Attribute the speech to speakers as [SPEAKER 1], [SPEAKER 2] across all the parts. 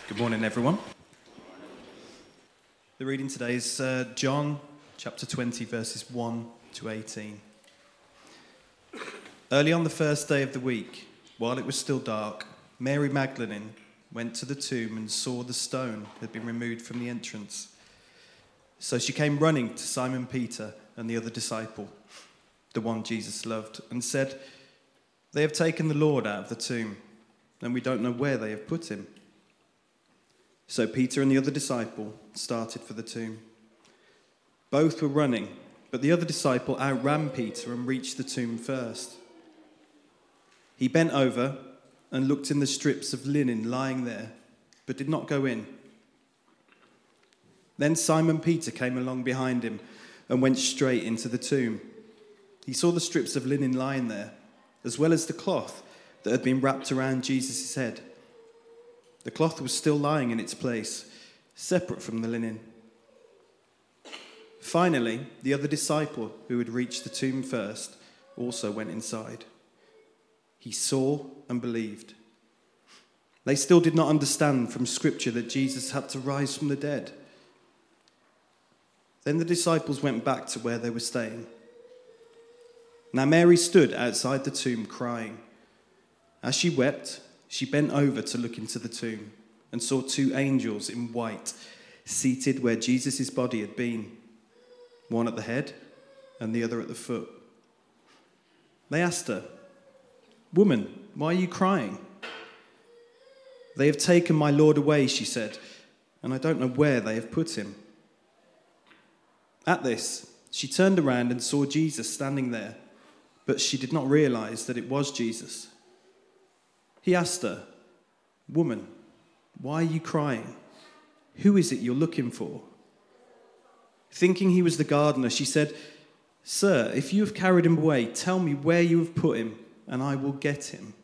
[SPEAKER 1] Good morning, everyone. The reading today is John chapter 20, verses 1 to 18. Early on the first day of the week, while it was still dark, Mary Magdalene went to the tomb and saw the stone had been removed from the entrance. So she came running to Simon Peter and the other disciple, the one Jesus loved, and said, "They have taken the Lord out of the tomb, and we don't know where they have put him." So Peter and the other disciple started for the tomb. Both were running, but the other disciple outran Peter and reached the tomb first. He bent over and looked in the strips of linen lying there, but did not go in. Then Simon Peter came along behind him and went straight into the tomb. He saw the strips of linen lying there, as well as the cloth that had been wrapped around Jesus' head. The cloth was still lying in its place, separate from the linen. Finally, the other disciple who had reached the tomb first also went inside. He saw and believed. They still did not understand from Scripture that Jesus had to rise from the dead. Then the disciples went back to where they were staying. Now Mary stood outside the tomb crying. As she wept, she bent over to look into the tomb and saw two angels in white seated where Jesus' body had been, one at the head and the other at the foot. They asked her, "Woman, why are you crying?" "They have taken my Lord away," she said, "and I don't know where they have put him." At this, she turned around and saw Jesus standing there, but she did not realize that it was Jesus. He asked her, "Woman, why are you crying? Who is it you're looking for?" Thinking he was the gardener, she said, "Sir, if you have carried him away, tell me where you have put him, and I will get him."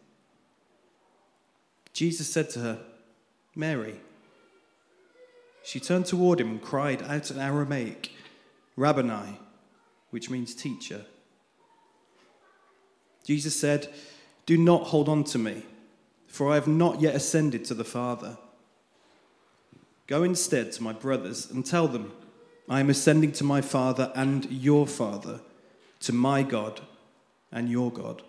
[SPEAKER 1] Jesus said to her, "Mary." She turned toward him and cried out in Aramaic, "Rabboni," which means teacher. Jesus said, "Do not hold on to me, for I have not yet ascended to the Father. Go instead to my brothers and tell them, I am ascending to my Father and your Father, to my God and your God."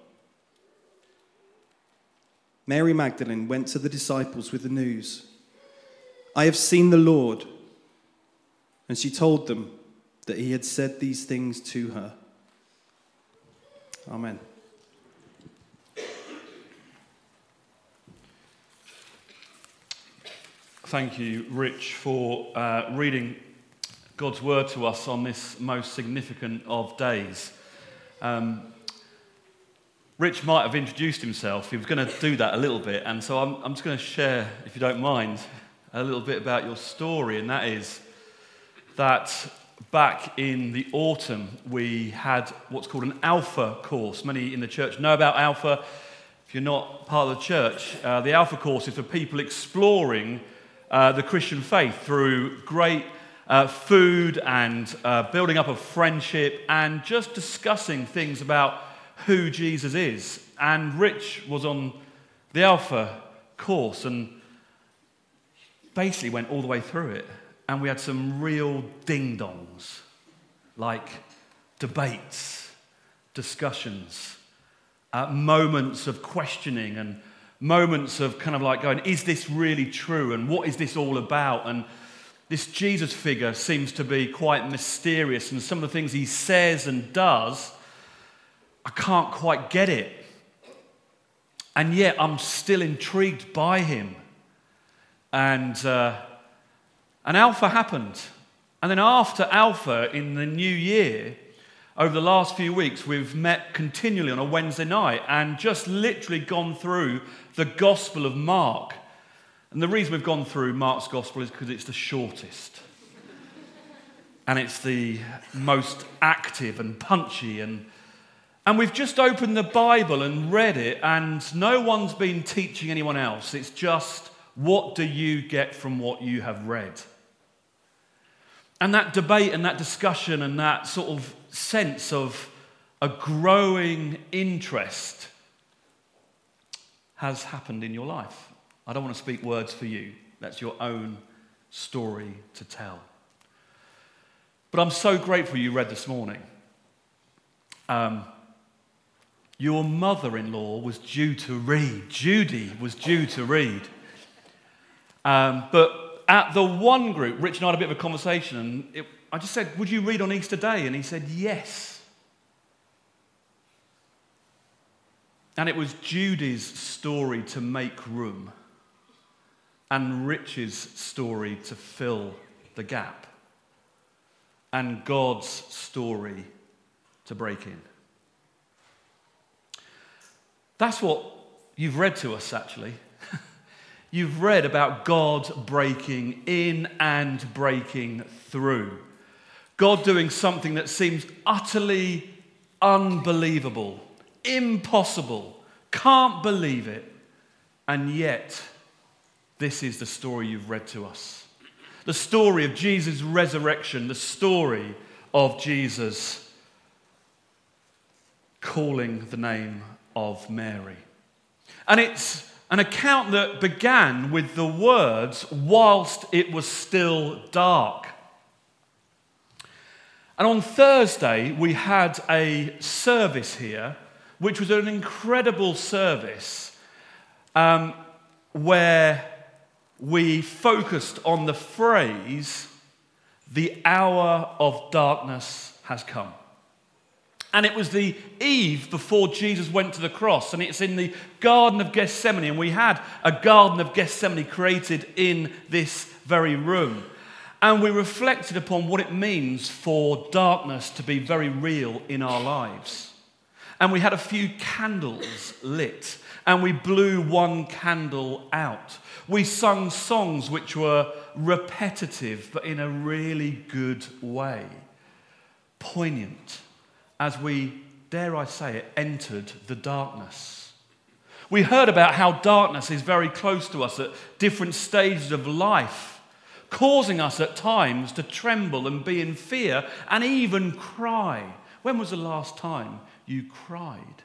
[SPEAKER 1] Mary Magdalene went to the disciples with the news, "I have seen the Lord," and she told them that he had said these things to her. Amen.
[SPEAKER 2] Thank you, Rich, for reading God's word to us on this most significant of days. Rich might have introduced himself. He was going to do that a little bit, and so I'm just going to share, if you don't mind, a little bit about your story, and that is that back in the autumn we had what's called an Alpha course. Many in the church know about Alpha. If you're not part of the church, the Alpha course is for people exploring the Christian faith through great food and building up a friendship and just discussing things about who Jesus is. And Rich was on the Alpha course and basically went all the way through it. And we had some real ding-dongs, like debates, discussions, moments of questioning and moments of kind of like going, is this really true? And what is this all about? And this Jesus figure seems to be quite mysterious. And some of the things he says and does, I can't quite get it. And yet I'm still intrigued by him. And Alpha happened. And then after Alpha in the new year, over the last few weeks, we've met continually on a Wednesday night and just literally gone through the Gospel of Mark. And the reason we've gone through Mark's Gospel is because it's the shortest. And it's the most active and punchy. And we've just opened the Bible and read it, and no one's been teaching anyone else. It's just, what do you get from what you have read? And that debate and that discussion and that sort of sense of a growing interest has happened in your life. I don't want to speak words for you. That's your own story to tell. But I'm so grateful you read this morning. Your mother-in-law was due to read. Judy was due to read. But at the one group, Rich and I had a bit of a conversation, and I just said, would you read on Easter Day? And he said, yes. And it was Judy's story to make room and Rich's story to fill the gap and God's story to break in. That's what you've read to us, actually. You've read about God breaking in and breaking through. God doing something that seems utterly unbelievable, impossible, can't believe it, and yet this is the story you've read to us. The story of Jesus' resurrection, the story of Jesus calling the name of Mary. And it's an account that began with the words, whilst it was still dark. And on Thursday, we had a service here, which was an incredible service, where we focused on the phrase, the hour of darkness has come. And it was the eve before Jesus went to the cross, and it's in the Garden of Gethsemane, and we had a Garden of Gethsemane created in this very room. And we reflected upon what it means for darkness to be very real in our lives. And we had a few candles lit, and we blew one candle out. We sung songs which were repetitive, but in a really good way, poignant, as we, dare I say it, entered the darkness. We heard about how darkness is very close to us at different stages of life, causing us at times to tremble and be in fear and even cry. When was the last time you cried?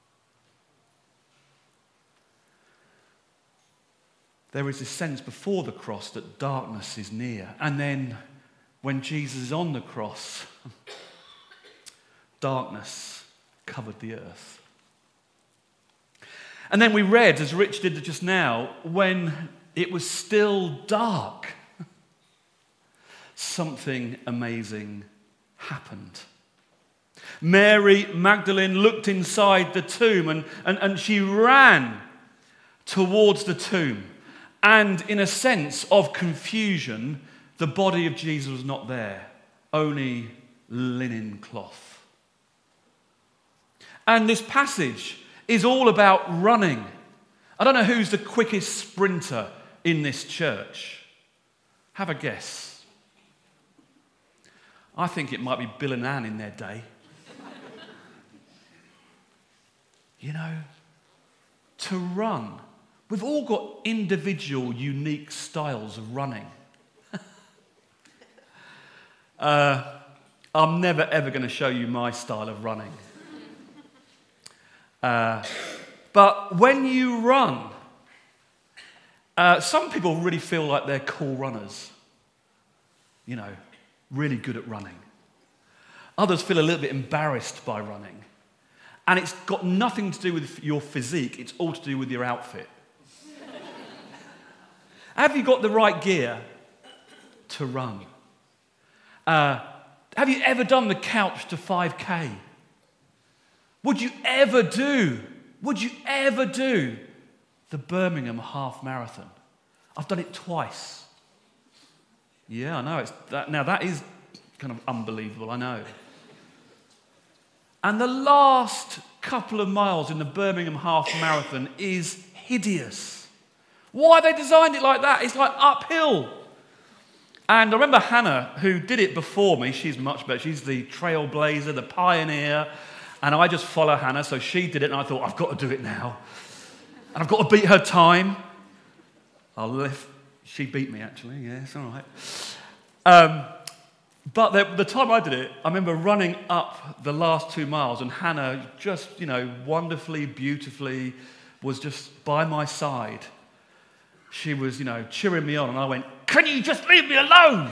[SPEAKER 2] There is this sense before the cross that darkness is near. And then when Jesus is on the cross, darkness covered the earth. And then we read, as Rich did just now, when it was still dark, something amazing happened. Mary Magdalene looked inside the tomb and she ran towards the tomb. And in a sense of confusion, the body of Jesus was not there, only linen cloth. And this passage is all about running. I don't know who's the quickest sprinter in this church. Have a guess. I think it might be Bill and Ann in their day. You know, to run. We've all got individual, unique styles of running. I'm never, ever going to show you my style of running. But when you run, some people really feel like they're cool runners. You know, really good at running. Others feel a little bit embarrassed by running. And it's got nothing to do with your physique, it's all to do with your outfit. Have you got the right gear to run? Have you ever done the couch to 5K? Would you ever do the Birmingham half marathon? I've done it twice. Yeah, I know. Now that is kind of unbelievable, I know. And the last couple of miles in the Birmingham half marathon is hideous. Why they designed it like that? It's like uphill. And I remember Hannah, who did it before me. She's much better. She's the trailblazer, the pioneer. And I just follow Hannah, so she did it, and I thought, I've got to do it now. And I've got to beat her time. She beat me, actually. Yeah, it's all right. But the time I did it, I remember running up the last 2 miles, and Hannah just, wonderfully, beautifully was just by my side. she was, cheering me on, and I went, "Can you just leave me alone?"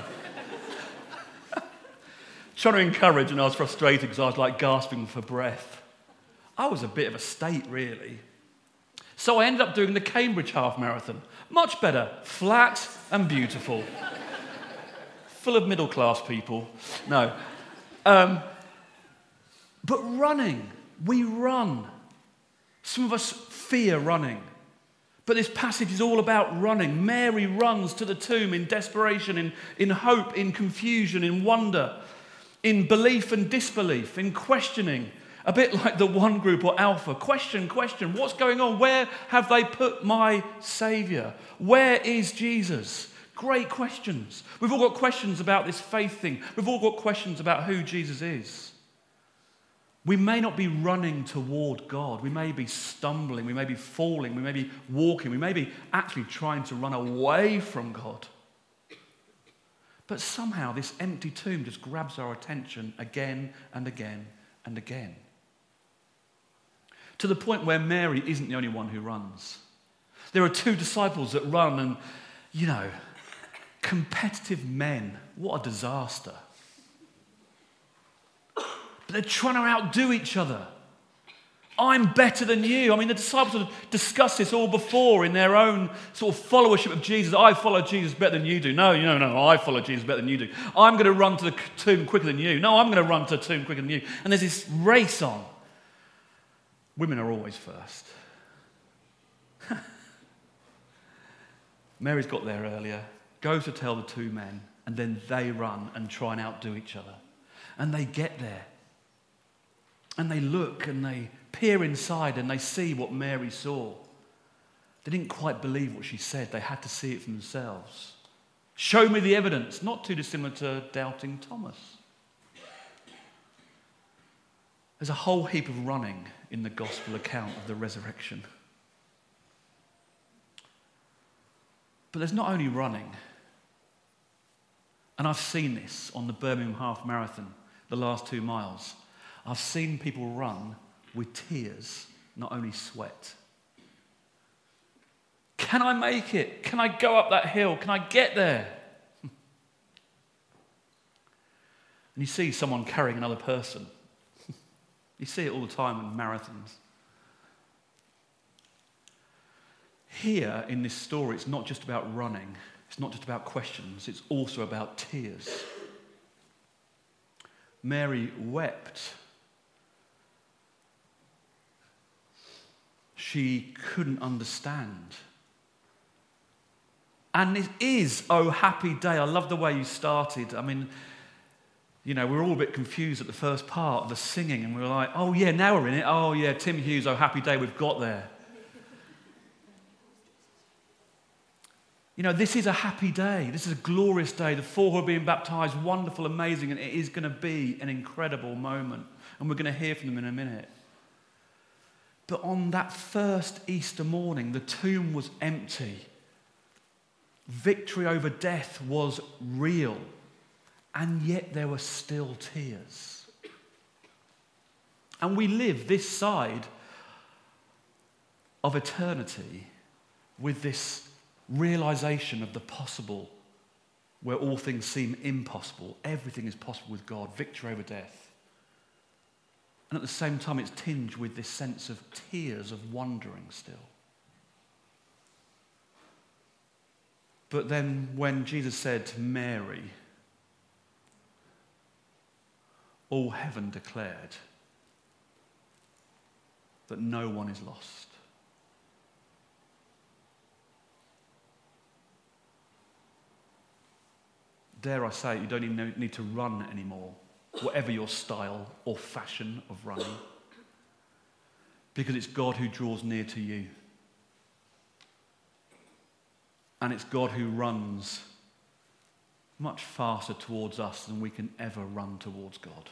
[SPEAKER 2] Trying to encourage, and I was frustrated because I was like gasping for breath. I was a bit of a state, really. So I ended up doing the Cambridge Half Marathon. Much better, flat and beautiful. Full of middle-class people. No. But running, we run. Some of us fear running. But this passage is all about running. Mary runs to the tomb in desperation, in hope, in confusion, in wonder, in belief and disbelief, in questioning. A bit like the One Group or Alpha. Question, what's going on? Where have they put my Saviour? Where is Jesus? Great questions. We've all got questions about this faith thing. We've all got questions about who Jesus is. We may not be running toward God. We may be stumbling. We may be falling. We may be walking. We may be actually trying to run away from God. But somehow this empty tomb just grabs our attention again and again and again. To the point where Mary isn't the only one who runs. There are two disciples that run and, competitive men. What a disaster. But they're trying to outdo each other. I'm better than you. I mean, the disciples have discussed this all before in their own sort of followership of Jesus. I follow Jesus better than you do. No, I follow Jesus better than you do. I'm going to run to the tomb quicker than you. No, I'm going to run to the tomb quicker than you. And there's this race on. Women are always first. Mary's got there earlier, goes to tell the two men, and then they run and try and outdo each other. And they get there. And they look and they peer inside and they see what Mary saw. They didn't quite believe what she said. They had to see it for themselves. Show me the evidence. Not too dissimilar to doubting Thomas. There's a whole heap of running in the gospel account of the resurrection. But there's not only running. And I've seen this on the Birmingham Half Marathon, the last 2 miles. I've seen people run with tears, not only sweat. Can I make it? Can I go up that hill? Can I get there? And you see someone carrying another person. You see it all the time in marathons. Here in this story, it's not just about running. It's not just about questions. It's also about tears. Mary wept. She couldn't understand. And it is, oh, happy day. I love the way you started. I mean, we're all a bit confused at the first part of the singing, and we were like, oh, yeah, now we're in it. Oh, yeah, Tim Hughes, oh, happy day, we've got there. This is a happy day. This is a glorious day. The 4 who are being baptized, wonderful, amazing, and it is going to be an incredible moment. And we're going to hear from them in a minute. But on that first Easter morning, the tomb was empty. Victory over death was real. And yet there were still tears. And we live this side of eternity with this realization of the possible, where all things seem impossible. Everything is possible with God, victory over death. And at the same time, it's tinged with this sense of tears, of wondering still. But then when Jesus said to Mary, all heaven declared that no one is lost. Dare I say, you don't even need to run anymore, whatever your style or fashion of running, because it's God who draws near to you. And it's God who runs much faster towards us than we can ever run towards God.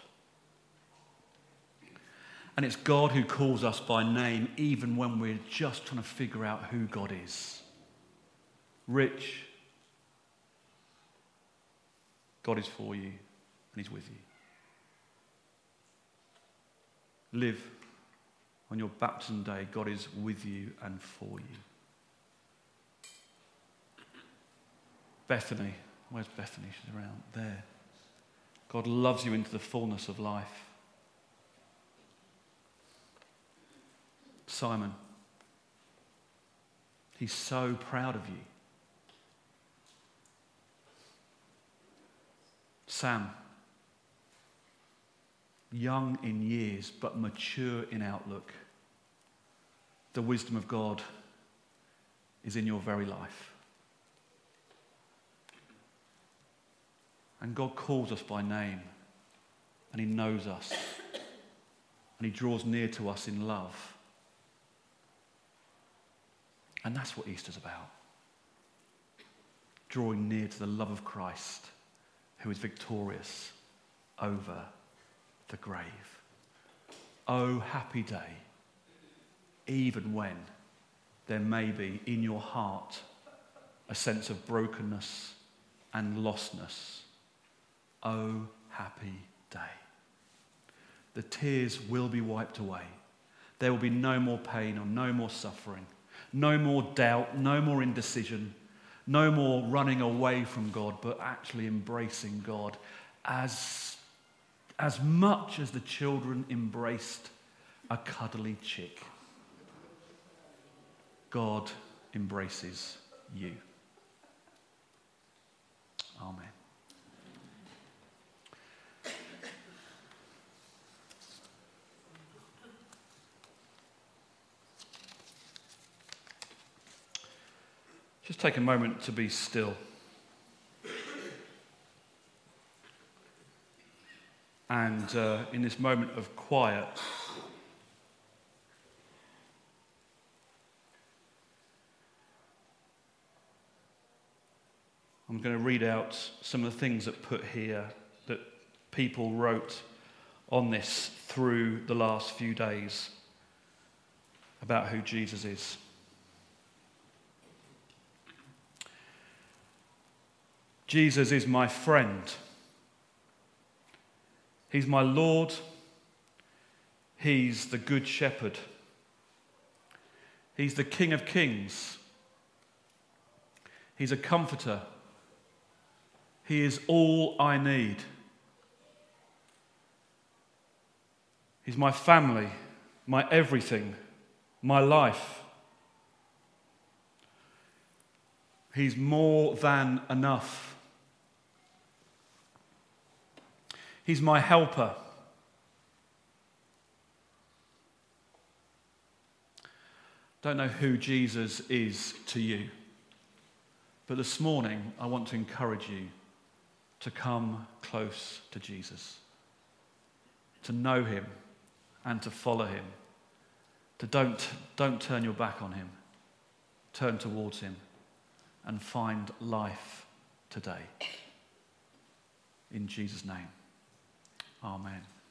[SPEAKER 2] And it's God who calls us by name even when we're just trying to figure out who God is. Rich, God is for you and he's with you. Live, on your baptism day, God is with you and for you. Bethany. Where's Bethany? She's around there. God loves you into the fullness of life. Simon, he's so proud of you. Sam, young in years but mature in outlook. The wisdom of God is in your very life. And God calls us by name, and he knows us, and he draws near to us in love. And that's what Easter's about. Drawing near to the love of Christ, who is victorious over the grave. Oh, happy day, even when there may be in your heart a sense of brokenness and lostness. Oh, happy day. The tears will be wiped away. There will be no more pain or no more suffering, no more doubt, no more indecision, no more running away from God, but actually embracing God as much as the children embraced a cuddly chick. God embraces you. Amen. Just take a moment to be still. And in this moment of quiet, I'm going to read out some of the things that put here that people wrote on this through the last few days about who Jesus is. Jesus is my friend. He's my Lord. He's the Good Shepherd. He's the King of Kings. He's a comforter. He is all I need. He's my family, my everything, my life. He's more than enough. He's my helper. Don't know who Jesus is to you, but this morning I want to encourage you to come close to Jesus, to know him and to follow him, to don't turn your back on him, turn towards him and find life today. In Jesus' name. Amen.